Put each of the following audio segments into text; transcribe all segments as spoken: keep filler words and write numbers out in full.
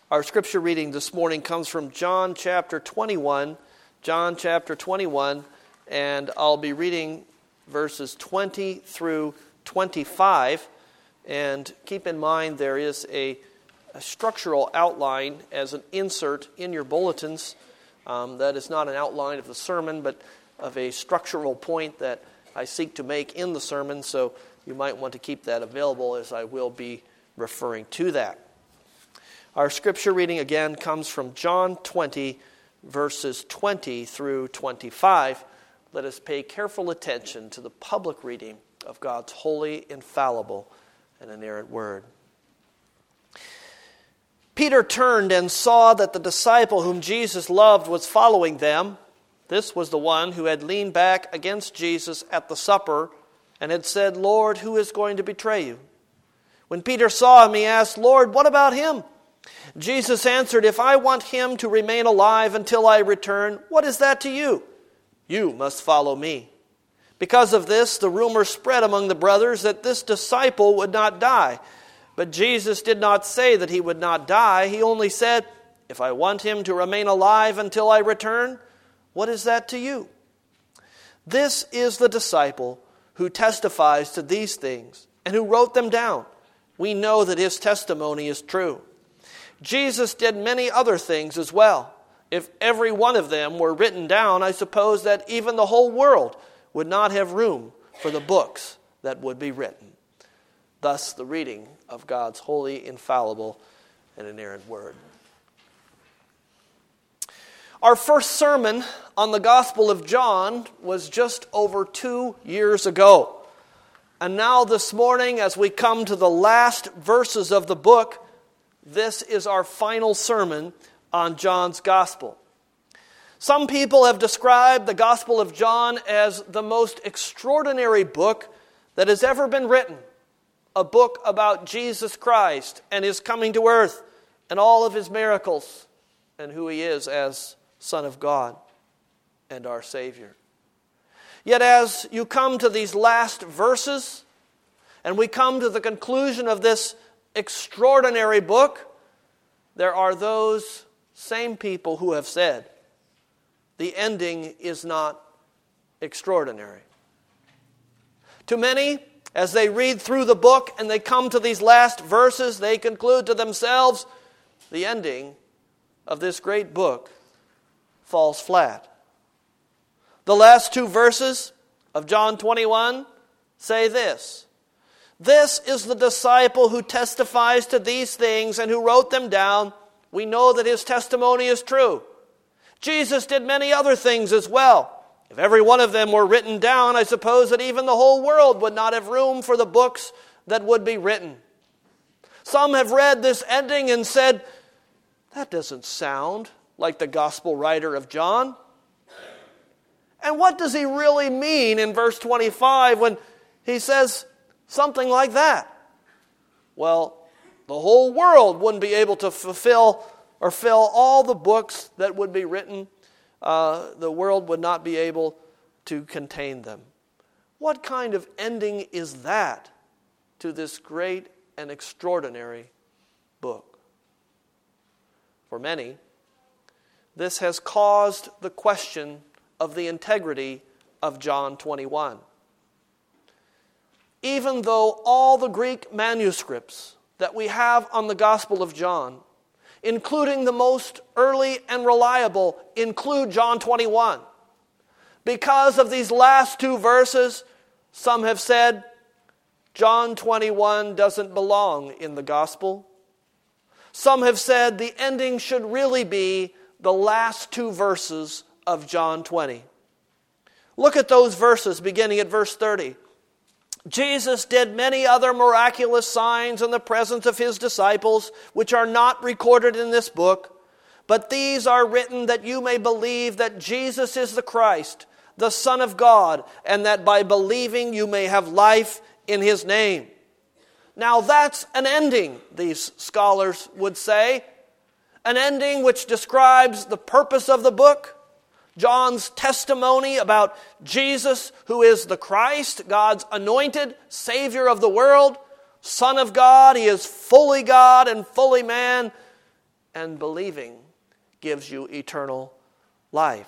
Our scripture reading this morning comes from John chapter twenty-one. John chapter twenty-one, and I'll be reading verses twenty through twenty-five. And keep in mind there is a, a structural outline as an insert in your bulletins. Um, that is not an outline of the sermon, but of a structural point that I seek to make in the sermon. So you might want to keep that available, as I will be referring to that. Our scripture reading again comes from John twenty, verses twenty through twenty-five. Let us pay careful attention to the public reading of God's holy, infallible, and inerrant word. Peter turned and saw that the disciple whom Jesus loved was following them. This was the one who had leaned back against Jesus at the supper and had said, "Lord, who is going to betray you?" When Peter saw him, he asked, "Lord, what about him?" Jesus answered, "If I want him to remain alive until I return, what is that to you? You must follow me." Because of this, the rumor spread among the brothers that this disciple would not die. But Jesus did not say that he would not die. He only said, "If I want him to remain alive until I return, what is that to you?" This is the disciple who testifies to these things and who wrote them down. We know that his testimony is true. Jesus did many other things as well. If every one of them were written down, I suppose that even the whole world would not have room for the books that would be written. Thus the reading of God's holy, infallible, and inerrant word. Our first sermon on the Gospel of John was just over two years ago. And now this morning, as we come to the last verses of the book, this is our final sermon on John's Gospel. Some people have described the Gospel of John as the most extraordinary book that has ever been written. A book about Jesus Christ and his coming to earth and all of his miracles and who he is as Son of God and our Savior. Yet as you come to these last verses and we come to the conclusion of this extraordinary book, there are those same people who have said, the ending is not extraordinary. To many, as they read through the book and they come to these last verses, they conclude to themselves, the ending of this great book falls flat. The last two verses of John twenty-one say this: "This is the disciple who testifies to these things and who wrote them down. We know that his testimony is true. Jesus did many other things as well. If every one of them were written down, I suppose that even the whole world would not have room for the books that would be written." Some have read this ending and said, that doesn't sound like the gospel writer of John. And what does he really mean in verse twenty-five when he says something like that? Well, the whole world wouldn't be able to fulfill or fill all the books that would be written. Uh, the world would not be able to contain them. What kind of ending is that to this great and extraordinary book? For many, this has caused the question of the integrity of John twenty-one. Even though all the Greek manuscripts that we have on the Gospel of John, including the most early and reliable, include John twenty-one. Because of these last two verses, some have said John twenty-one doesn't belong in the Gospel. Some have said the ending should really be the last two verses of John twenty. Look at those verses beginning at verse thirty. Jesus did many other miraculous signs in the presence of his disciples, which are not recorded in this book, but these are written that you may believe that Jesus is the Christ, the Son of God, and that by believing you may have life in his name. Now that's an ending, these scholars would say. An ending which describes the purpose of the book, John's testimony about Jesus, who is the Christ, God's anointed Savior of the world, Son of God. He is fully God and fully man. and believing gives you eternal life.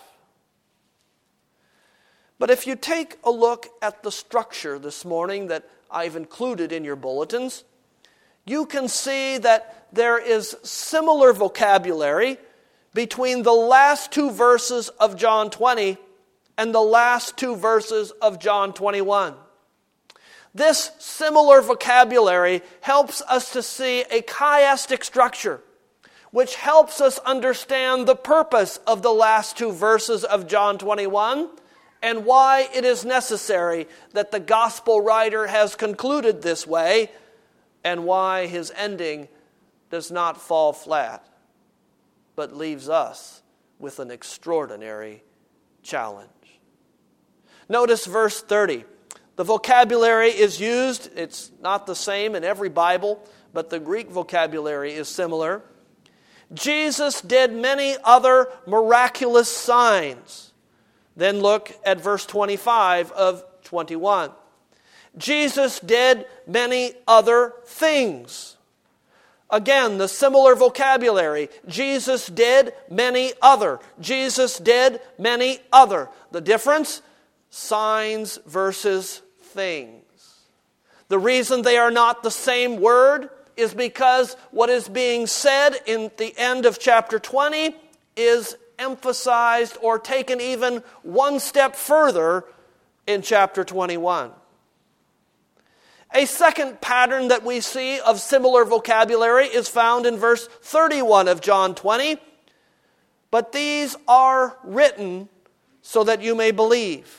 But if you take a look at the structure this morning that I've included in your bulletins, you can see that there is similar vocabulary between the last two verses of John twenty and the last two verses of John twenty-one. This similar vocabulary helps us to see a chiastic structure, which helps us understand the purpose of the last two verses of John twenty-one and why it is necessary that the gospel writer has concluded this way and why his ending does not fall flat, but leaves us with an extraordinary challenge. Notice verse thirty. The vocabulary is used. It's not the same in every Bible, but the Greek vocabulary is similar. Jesus did many other miraculous signs. Then look at verse twenty-five of twenty-one. Jesus did many other things. Again, the similar vocabulary. Jesus did many other. Jesus did many other. The difference? Signs versus things. The reason they are not the same word is because what is being said in the end of chapter twenty is emphasized or taken even one step further in chapter twenty-one. A second pattern that we see of similar vocabulary is found in verse thirty-one of John twenty. But these are written so that you may believe.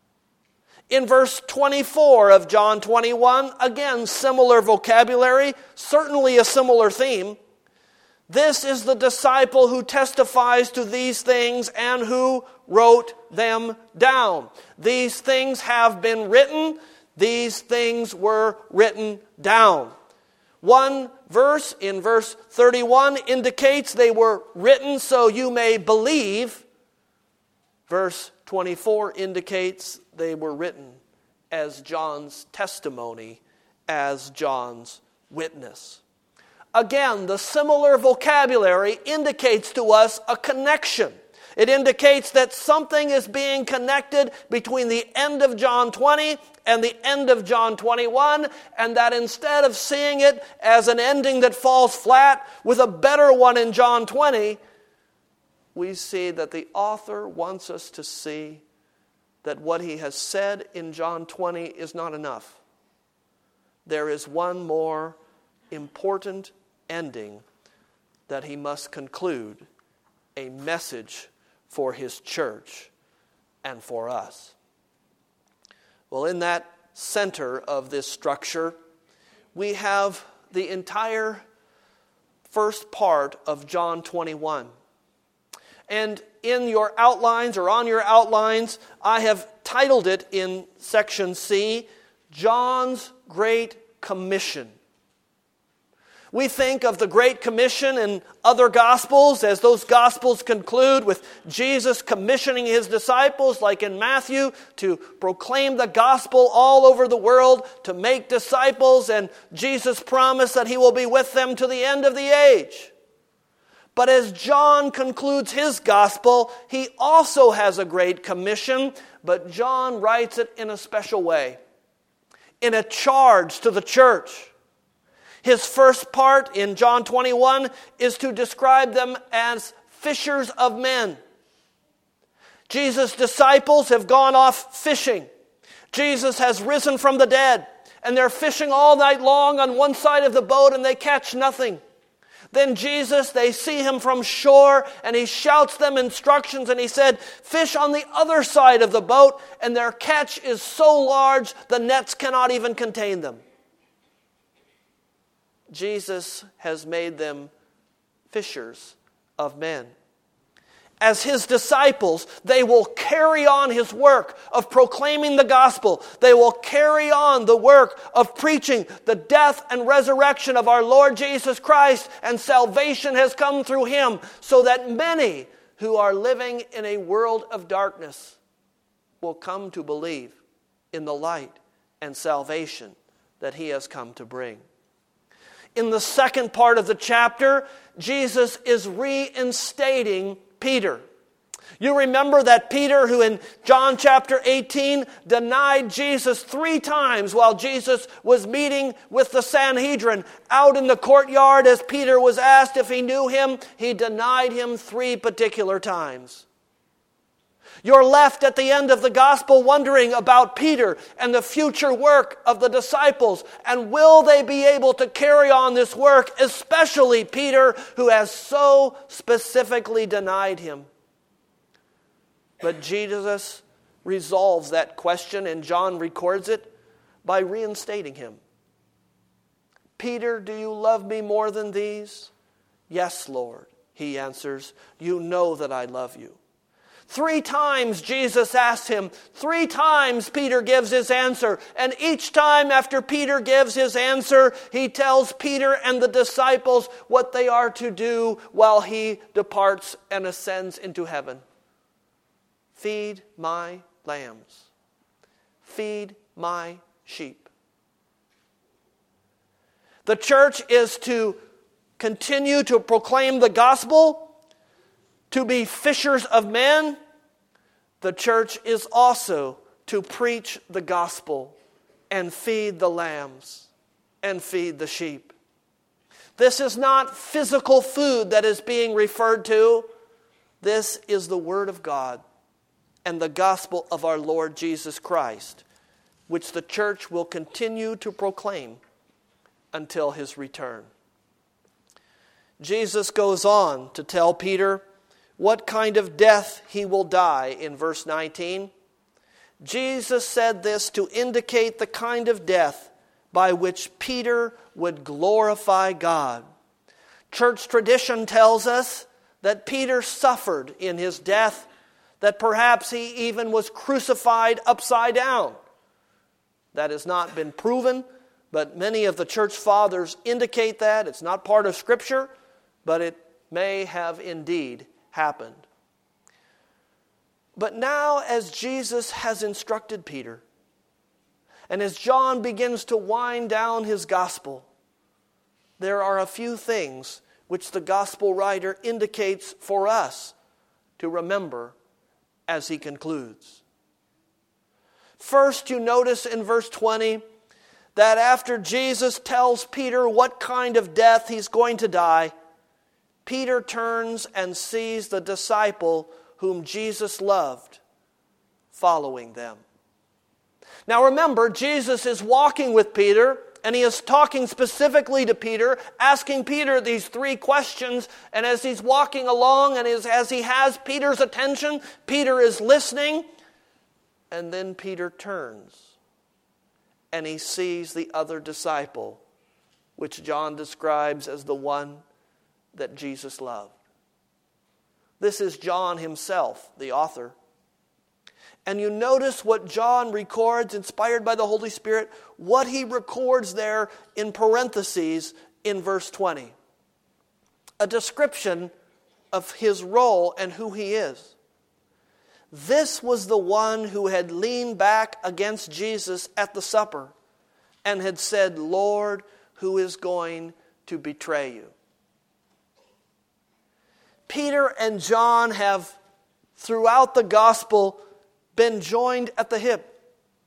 In verse twenty-four of John twenty-one, again, similar vocabulary, certainly a similar theme. This is the disciple who testifies to these things and who wrote them down. These things have been written. These things were written down. One verse in verse thirty-one indicates they were written so you may believe. Verse twenty-four indicates they were written as John's testimony, as John's witness. Again, the similar vocabulary indicates to us a connection. It indicates that something is being connected between the end of John twenty and the end of John twenty-one, and that instead of seeing it as an ending that falls flat with a better one in John twenty, we see that the author wants us to see that what he has said in John twenty is not enough. There is one more important ending that he must conclude, a message for his church and for us. Well, in that center of this structure, we have the entire first part of John twenty-one. And in your outlines or on your outlines, I have titled it in section C, John's Great Commission. We think of the Great Commission in other Gospels as those Gospels conclude with Jesus commissioning his disciples, like in Matthew, to proclaim the gospel all over the world, to make disciples, and Jesus promised that he will be with them to the end of the age. But as John concludes his gospel, he also has a great commission, but John writes it in a special way, in a charge to the church. His first part in John twenty-one is to describe them as fishers of men. Jesus' disciples have gone off fishing. Jesus has risen from the dead, and they're fishing all night long on one side of the boat, and they catch nothing. Then Jesus, they see him from shore, and he shouts them instructions, and he said, fish on the other side of the boat, and their catch is so large the nets cannot even contain them. Jesus has made them fishers of men. As his disciples, they will carry on his work of proclaiming the gospel. They will carry on the work of preaching the death and resurrection of our Lord Jesus Christ, and salvation has come through him, so that many who are living in a world of darkness will come to believe in the light and salvation that he has come to bring. in the second part of the chapter, Jesus is reinstating Peter. You remember that Peter, who in John chapter eighteen denied Jesus three times while Jesus was meeting with the Sanhedrin out in the courtyard as Peter was asked if he knew him, he denied him three particular times. You're left at the end of the gospel wondering about Peter and the future work of the disciples, and will they be able to carry on this work, especially Peter, who has so specifically denied him. But Jesus resolves that question, and John records it by reinstating him. Peter, do you love me more than these? Yes, Lord, he answers. You know that I love you. Three times Jesus asked him. Three times Peter gives his answer. And each time after Peter gives his answer, he tells Peter and the disciples what they are to do while he departs and ascends into heaven. Feed my lambs. Feed my sheep. The church is to continue to proclaim the gospel, to be fishers of men. The church is also to preach the gospel and feed the lambs and feed the sheep. This is not physical food that is being referred to. This is the Word of God and the gospel of our Lord Jesus Christ, which the church will continue to proclaim until his return. Jesus goes on to tell Peter what kind of death he will die in verse nineteen. Jesus said this to indicate the kind of death by which Peter would glorify God. Church tradition tells us that Peter suffered in his death, that perhaps he even was crucified upside down. That has not been proven, but many of the church fathers indicate that. It's not part of Scripture, but it may have indeed happened. But now, as Jesus has instructed Peter, and as John begins to wind down his gospel, there are a few things which the gospel writer indicates for us to remember as he concludes. First, you notice in verse twenty that after Jesus tells Peter what kind of death he's going to die, Peter turns and sees the disciple whom Jesus loved following them. Now remember, Jesus is walking with Peter, and he is talking specifically to Peter, asking Peter these three questions. And as he's walking along and as, as he has Peter's attention, Peter is listening. And then Peter turns and he sees the other disciple, which John describes as the one that Jesus loved. This is John himself, the author. And you notice what John records, inspired by the Holy Spirit, what he records there in parentheses in verse twenty. A description of his role and who he is. This was the one who had leaned back against Jesus at the supper and had said, "Lord, who is going to betray you?" Peter and John have, throughout the gospel, been joined at the hip.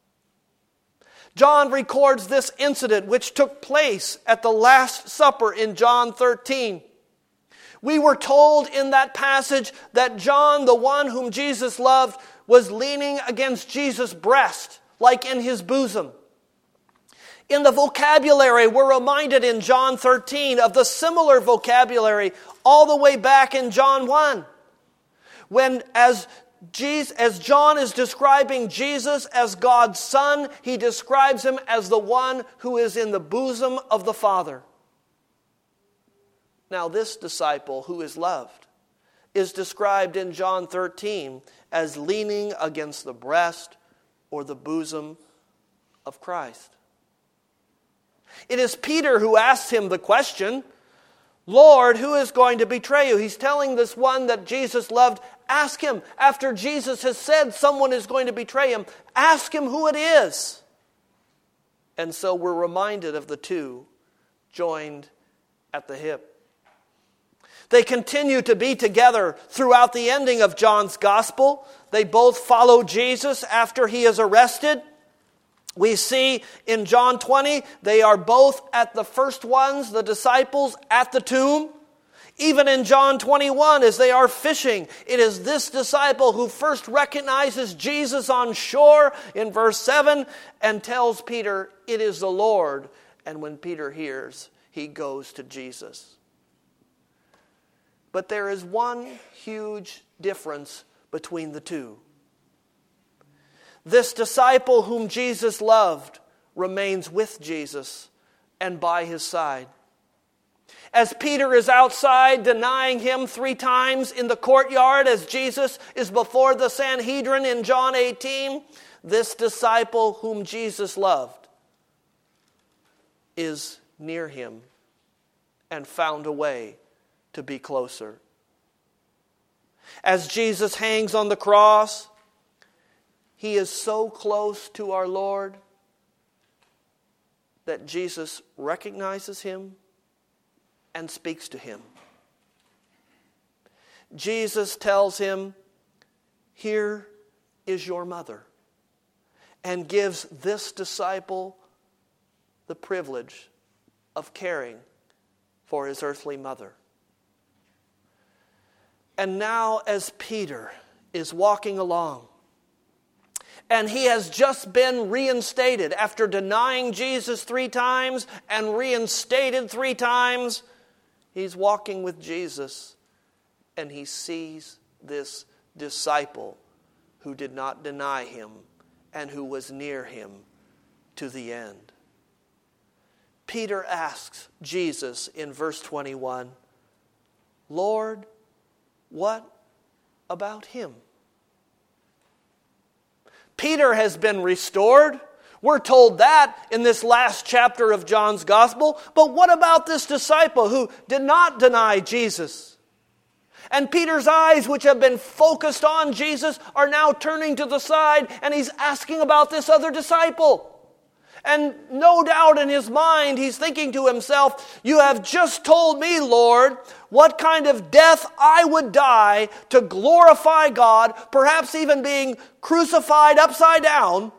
John records this incident which took place at the Last Supper in John thirteen. We were told in that passage that John, the one whom Jesus loved, was leaning against Jesus' breast, like in his bosom. In the vocabulary, we're reminded in John thirteen of the similar vocabulary all the way back in John one. When as Jesus, as John is describing Jesus as God's Son, he describes him as the one who is in the bosom of the Father. Now this disciple who is loved is described in John thirteen as leaning against the breast or the bosom of Christ. It is Peter who asks him the question, "Lord, who is going to betray you?" He's telling this one that Jesus loved, ask him, after Jesus has said someone is going to betray him, ask him who it is. And so we're reminded of the two joined at the hip. They continue to be together throughout the ending of John's gospel. They both follow Jesus after he is arrested. We see in John twenty, they are both at the first ones, the disciples, at the tomb. Even in John twenty-one, as they are fishing, it is this disciple who first recognizes Jesus on shore in verse seven and tells Peter, "It is the Lord." And when Peter hears, he goes to Jesus. But there is one huge difference between the two. This disciple whom Jesus loved remains with Jesus and by his side. As Peter is outside denying him three times in the courtyard as Jesus is before the Sanhedrin in John eighteen, this disciple whom Jesus loved is near him and found a way to be closer. As Jesus hangs on the cross, he is so close to our Lord that Jesus recognizes him and speaks to him. Jesus tells him, "Here is your mother," and gives this disciple the privilege of caring for his earthly mother. And now as Peter is walking along, and he has just been reinstated after denying Jesus three times and reinstated three times, he's walking with Jesus and he sees this disciple who did not deny him and who was near him to the end. Peter asks Jesus in verse twenty-one, "Lord, what about him?" Peter has been restored. We're told that in this last chapter of John's gospel. But what about this disciple who did not deny Jesus? And Peter's eyes, which have been focused on Jesus, are now turning to the side, and he's asking about this other disciple. And no doubt in his mind, he's thinking to himself, "You have just told me, Lord, what kind of death I would die to glorify God, perhaps even being crucified upside down.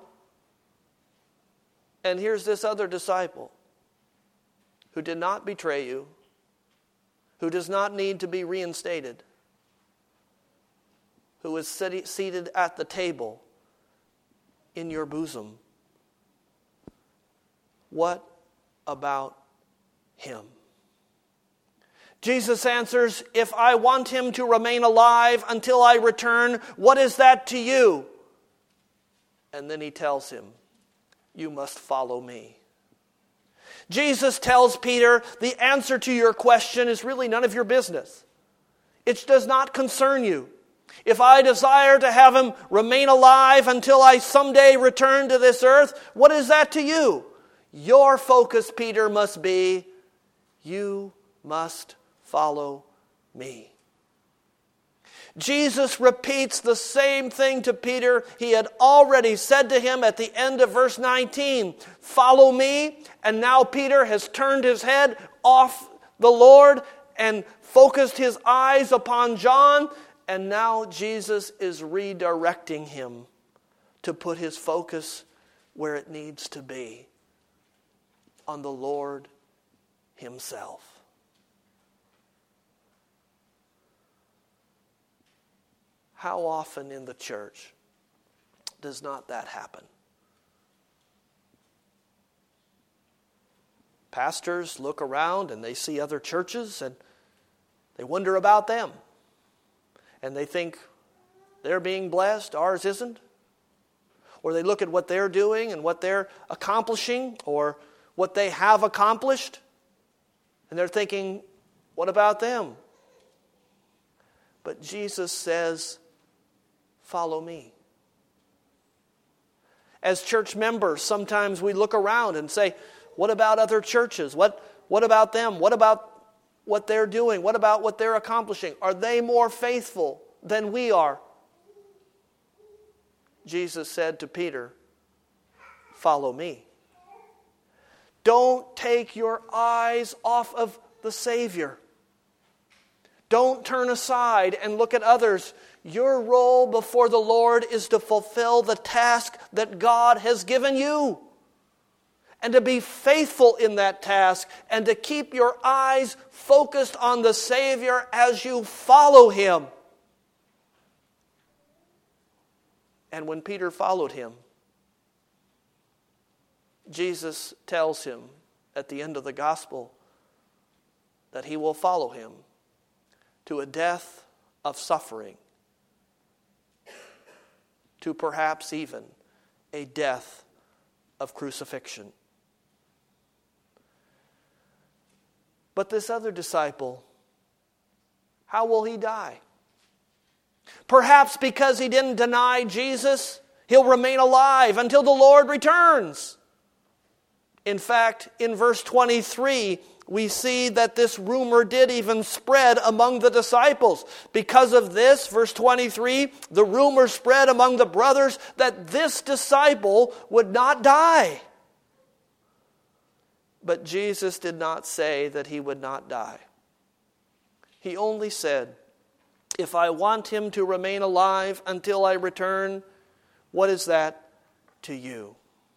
And here's this other disciple who did not betray you, who does not need to be reinstated, who is seated at the table in your bosom. What about him?" Jesus answers, "If I want him to remain alive until I return, what is that to you?" And then he tells him, "You must follow me." Jesus tells Peter, the answer to your question is really none of your business. It does not concern you. If I desire to have him remain alive until I someday return to this earth, what is that to you? Your focus, Peter, must be, you must follow me. Jesus repeats the same thing to Peter he had already said to him at the end of verse nineteen. Follow me. And now Peter has turned his head off the Lord and focused his eyes upon John. And now Jesus is redirecting him to put his focus where it needs to be, on the Lord himself. How often in the church does not that happen? Pastors look around and they see other churches and they wonder about them. And they think they're being blessed, ours isn't. Or they look at what they're doing and what they're accomplishing or what they have accomplished, and they're thinking, what about them? But Jesus says, follow me. As church members, sometimes we look around and say, what about other churches? What, what about them? What about what they're doing? What about what they're accomplishing? Are they more faithful than we are? Jesus said to Peter, follow me. Don't take your eyes off of the Savior. Don't turn aside and look at others. Your role before the Lord is to fulfill the task that God has given you, and to be faithful in that task, and to keep your eyes focused on the Savior as you follow Him. And when Peter followed Him, Jesus tells him at the end of the gospel that he will follow Him to a death of suffering, to perhaps even a death of crucifixion. But this other disciple, how will he die? Perhaps because he didn't deny Jesus, he'll remain alive until the Lord returns. In fact, in verse twenty-three, we see that this rumor did even spread among the disciples. Because of this, verse twenty-three, the rumor spread among the brothers that this disciple would not die. But Jesus did not say that he would not die. He only said, if I want him to remain alive until I return, what is that to you?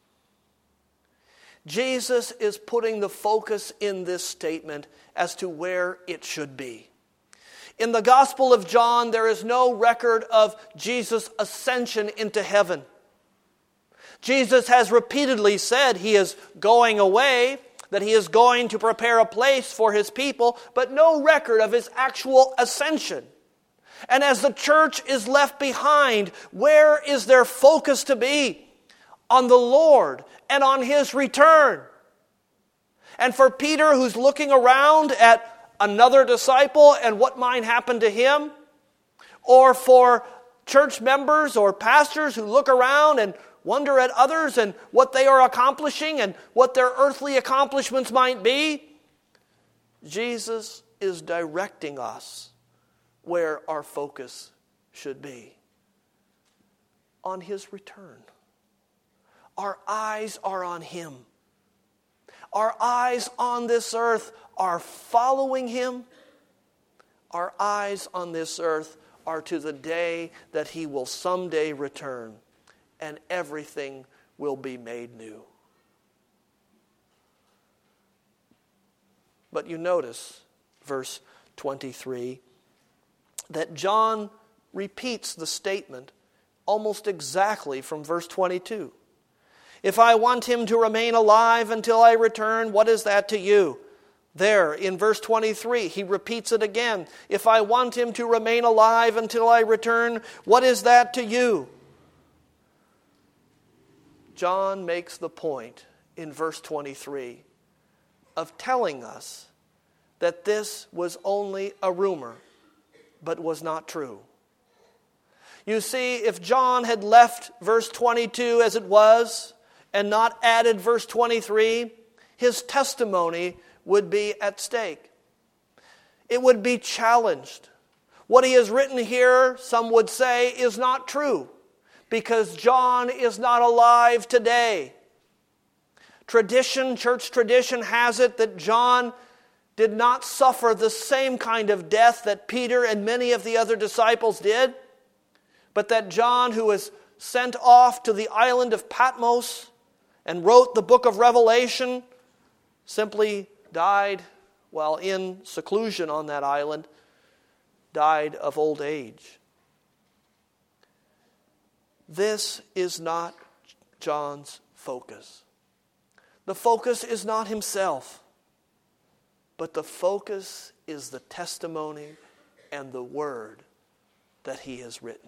Jesus is putting the focus in this statement as to where it should be. In the Gospel of John, there is no record of Jesus' ascension into heaven. Jesus has repeatedly said he is going away, that he is going to prepare a place for his people, but no record of his actual ascension. And as the church is left behind, where is their focus to be? On the Lord and on His return. And for Peter, who's looking around at another disciple and what might happen to him, or for church members or pastors who look around and wonder at others and what they are accomplishing and what their earthly accomplishments might be, Jesus is directing us where our focus should be. On His return. Our eyes are on Him. Our eyes on this earth are following Him. Our eyes on this earth are to the day that He will someday return, and everything will be made new. But you notice, verse twenty-three, that John repeats the statement almost exactly from verse twenty-two. If I want him to remain alive until I return, what is that to you? There, in verse twenty-three, he repeats it again. If I want him to remain alive until I return, what is that to you? John makes the point in verse twenty-three of telling us that this was only a rumor, but was not true. You see, if John had left verse twenty-two as it was, and not added verse twenty-three, his testimony would be at stake. It would be challenged. What he has written here, some would say, is not true, because John is not alive today. Tradition, church tradition has it that John did not suffer the same kind of death that Peter and many of the other disciples did, but that John, who was sent off to the island of Patmos and wrote the book of Revelation, simply died while in seclusion on that island, died of old age. This is not John's focus. The focus is not himself, but the focus is the testimony and the word that he has written.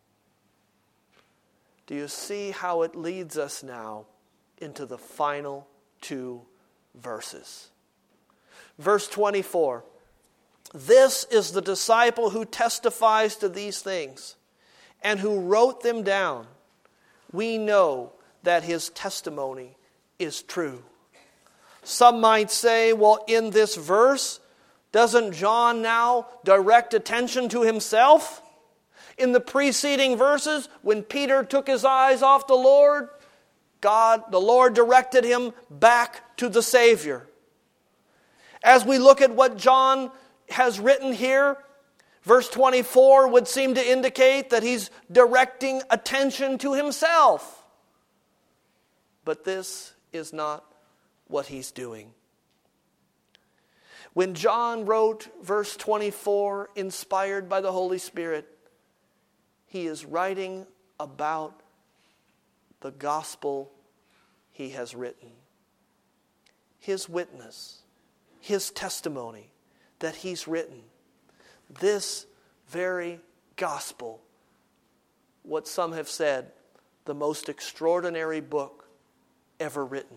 Do you see how it leads us now into the final two verses? Verse twenty-four. This is the disciple who testifies to these things and who wrote them down. We know that his testimony is true. Some might say, well, in this verse, doesn't John now direct attention to himself? In the preceding verses, when Peter took his eyes off the Lord, God, the Lord directed him back to the Savior. As we look at what John has written here, verse twenty-four would seem to indicate that he's directing attention to himself. But this is not what he's doing. When John wrote verse twenty-four, inspired by the Holy Spirit, he is writing about the gospel he has written. His witness, his testimony that he's written. This very gospel, what some have said, the most extraordinary book ever written.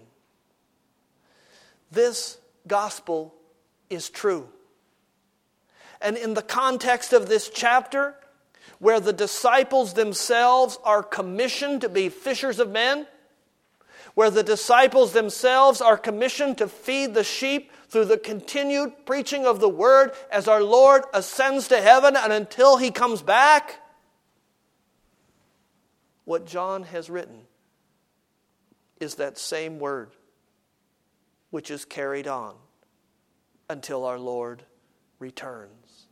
This gospel is true. And in the context of this chapter, where the disciples themselves are commissioned to be fishers of men, where the disciples themselves are commissioned to feed the sheep through the continued preaching of the word as our Lord ascends to heaven and until he comes back, what John has written is that same word which is carried on until our Lord returns.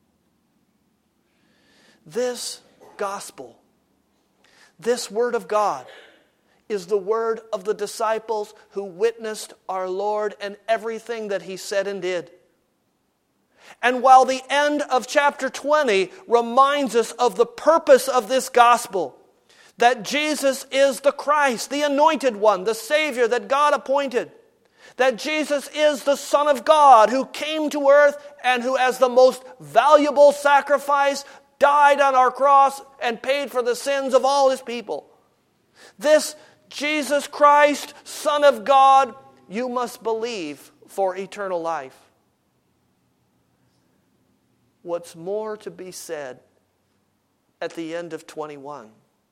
This gospel, this word of God, is the word of the disciples who witnessed our Lord and everything that he said and did. And while the end of chapter twenty reminds us of the purpose of this gospel, that Jesus is the Christ, the anointed one, the Savior that God appointed, that Jesus is the Son of God who came to earth and who, as the most valuable sacrifice, died on our cross and paid for the sins of all his people. This Jesus Christ, Son of God, you must believe for eternal life. What's more to be said at the end of twenty-one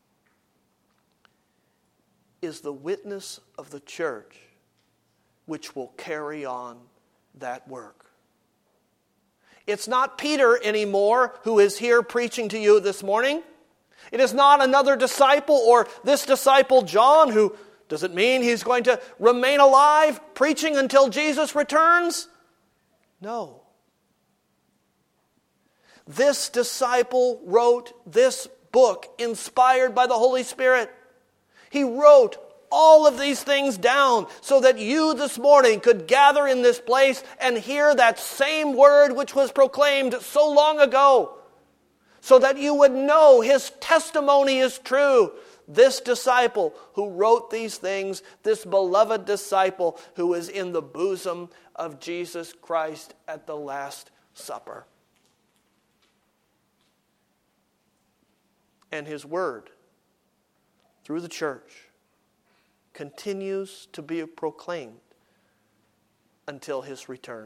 is the witness of the church which will carry on that work. It's not Peter anymore who is here preaching to you this morning. It is not another disciple or this disciple John who, does it mean he's going to remain alive preaching until Jesus returns? No. This disciple wrote this book inspired by the Holy Spirit. He wrote all of these things down so that you this morning could gather in this place and hear that same word which was proclaimed so long ago, so that you would know his testimony is true. This disciple who wrote these things, this beloved disciple who is in the bosom of Jesus Christ at the Last Supper. And his word, through the church, continues to be proclaimed until his return.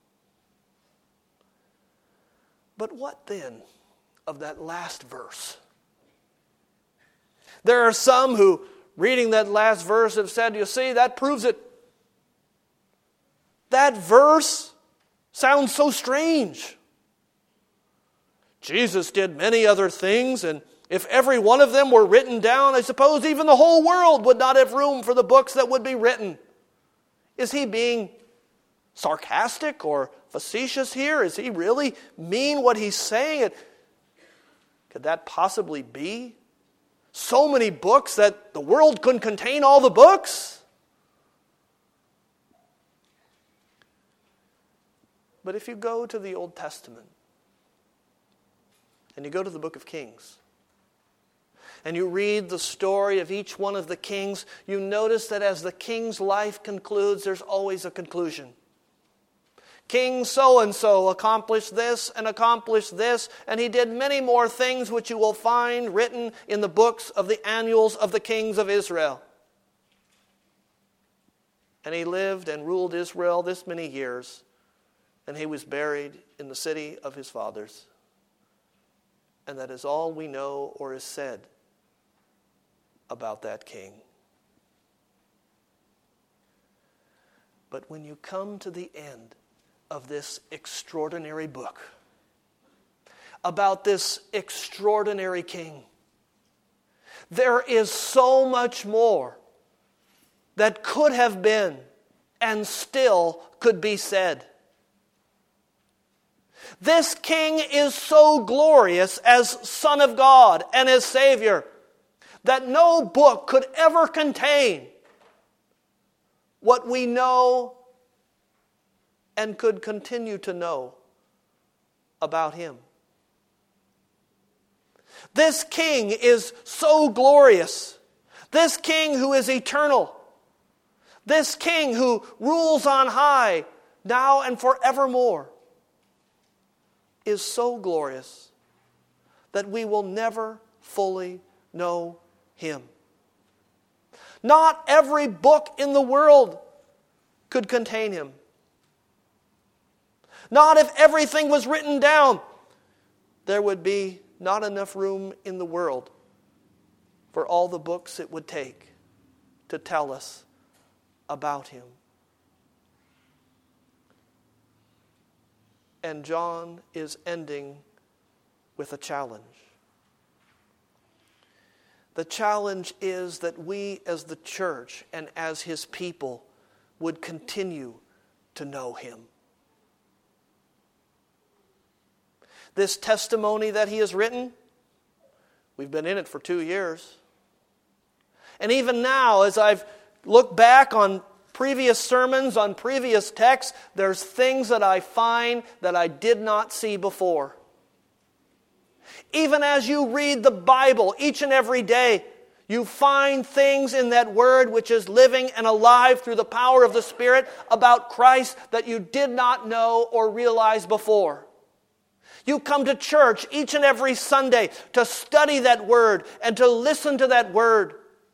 But what then of that last verse? There are some who, reading that last verse, have said, you see, that proves it. That verse sounds so strange. Jesus did many other things, and if every one of them were written down, I suppose even the whole world would not have room for the books that would be written. Is he being sarcastic or facetious here? Is he really mean what he's saying? Could that possibly be? So many books that the world couldn't contain all the books? But if you go to the Old Testament, and you go to the book of Kings, and you read the story of each one of the kings, you notice that as the king's life concludes, there's always a conclusion. King so-and-so accomplished this and accomplished this, and he did many more things which you will find written in the books of the annals of the kings of Israel. And he lived and ruled Israel this many years, and he was buried in the city of his fathers. And that is all we know or is said about that king. But when you come to the end of this extraordinary book, about this extraordinary king, there is so much more that could have been and still could be said. This King is so glorious as Son of God and as Savior that no book could ever contain what we know and could continue to know about Him. This King is so glorious. This King who is eternal. This King who rules on high now and forevermore is so glorious that we will never fully know Him. Not every book in the world could contain Him. Not if everything was written down. There would be not enough room in the world for all the books it would take to tell us about Him. And John is ending with a challenge. The challenge is that we as the church and as His people would continue to know Him. This testimony that he has written, we've been in it for two years. And even now, as I've looked back on previous sermons, on previous texts, there's things that I find that I did not see before. Even as you read the Bible each and every day, you find things in that Word which is living and alive through the power of the Spirit about Christ that you did not know or realize before. You come to church each and every Sunday to study that Word and to listen to that Word.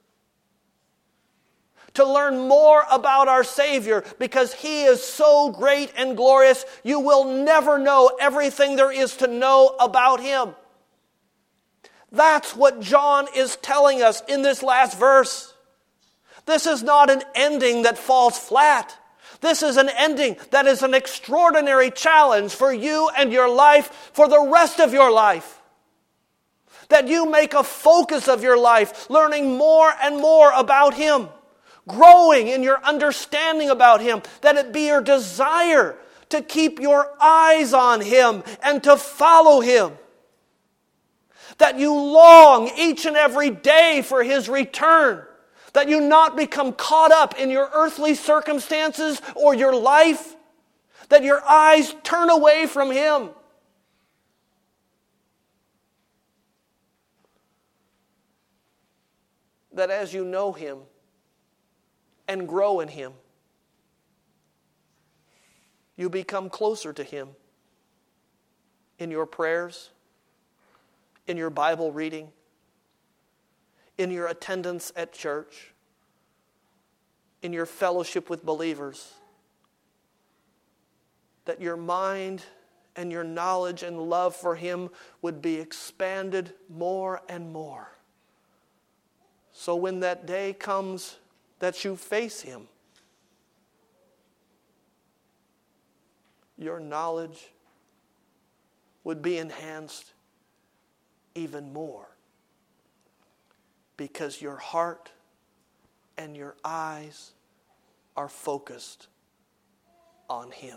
To learn more about our Savior because He is so great and glorious, you will never know everything there is to know about Him. That's what John is telling us in this last verse. This is not an ending that falls flat. This is an ending that is an extraordinary challenge for you and your life for the rest of your life. That you make a focus of your life, learning more and more about Him, growing in your understanding about Him, that it be your desire to keep your eyes on Him and to follow Him. That you long each and every day for His return. That you not become caught up in your earthly circumstances or your life. That your eyes turn away from Him. That as you know Him and grow in Him, you become closer to Him in your prayers, in your Bible reading, in your attendance at church, in your fellowship with believers, that your mind and your knowledge and love for Him would be expanded more and more. So when that day comes that you face Him, your knowledge would be enhanced even more. Because your heart and your eyes are focused on Him.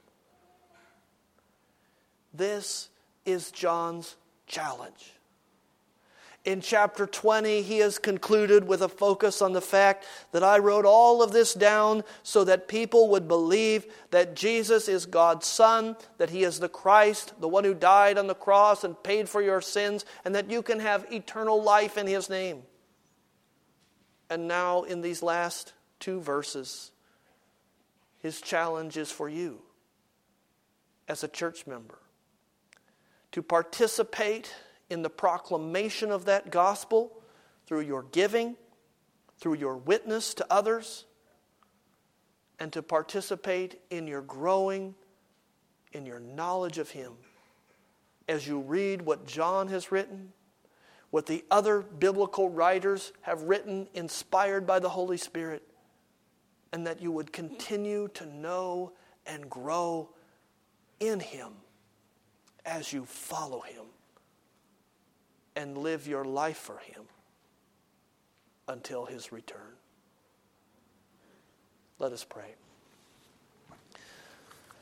This is John's challenge. In chapter twenty, he has concluded with a focus on the fact that I wrote all of this down so that people would believe that Jesus is God's Son, that He is the Christ, the one who died on the cross and paid for your sins, and that you can have eternal life in His name. And now in these last two verses, his challenge is for you as a church member to participate in the proclamation of that gospel through your giving, through your witness to others, and to participate in your growing, in your knowledge of Him. As you read what John has written, what the other biblical writers have written, inspired by the Holy Spirit, and that you would continue to know and grow in Him as you follow Him and live your life for Him until His return. Let us pray.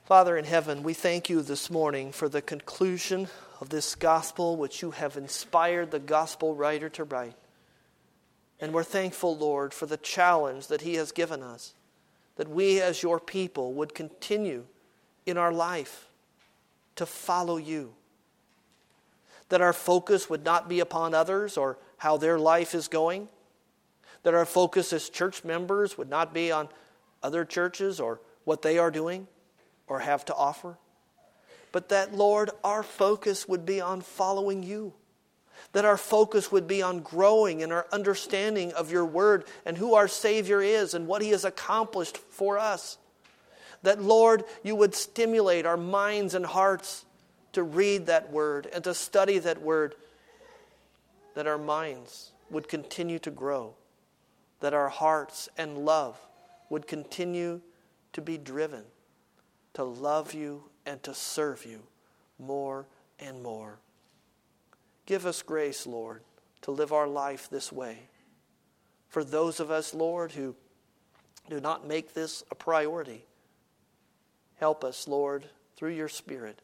Father in heaven, we thank you this morning for the conclusion of this gospel which you have inspired the gospel writer to write. And we're thankful, Lord, for the challenge that he has given us, that we as your people would continue in our life to follow you. That our focus would not be upon others or how their life is going. That our focus as church members would not be on other churches or what they are doing or have to offer. But that, Lord, our focus would be on following you. That our focus would be on growing in our understanding of your word and who our Savior is and what he has accomplished for us. That, Lord, you would stimulate our minds and hearts to read that word and to study that word. That our minds would continue to grow. That our hearts and love would continue to be driven to love you and to serve you more and more. Give us grace, Lord, to live our life this way. For those of us, Lord, who do not make this a priority, help us, Lord, through your Spirit,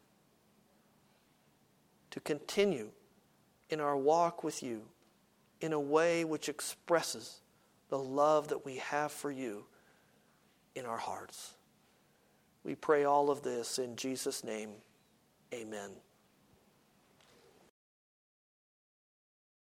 to continue in our walk with you in a way which expresses the love that we have for you in our hearts. We pray all of this in Jesus' name. Amen.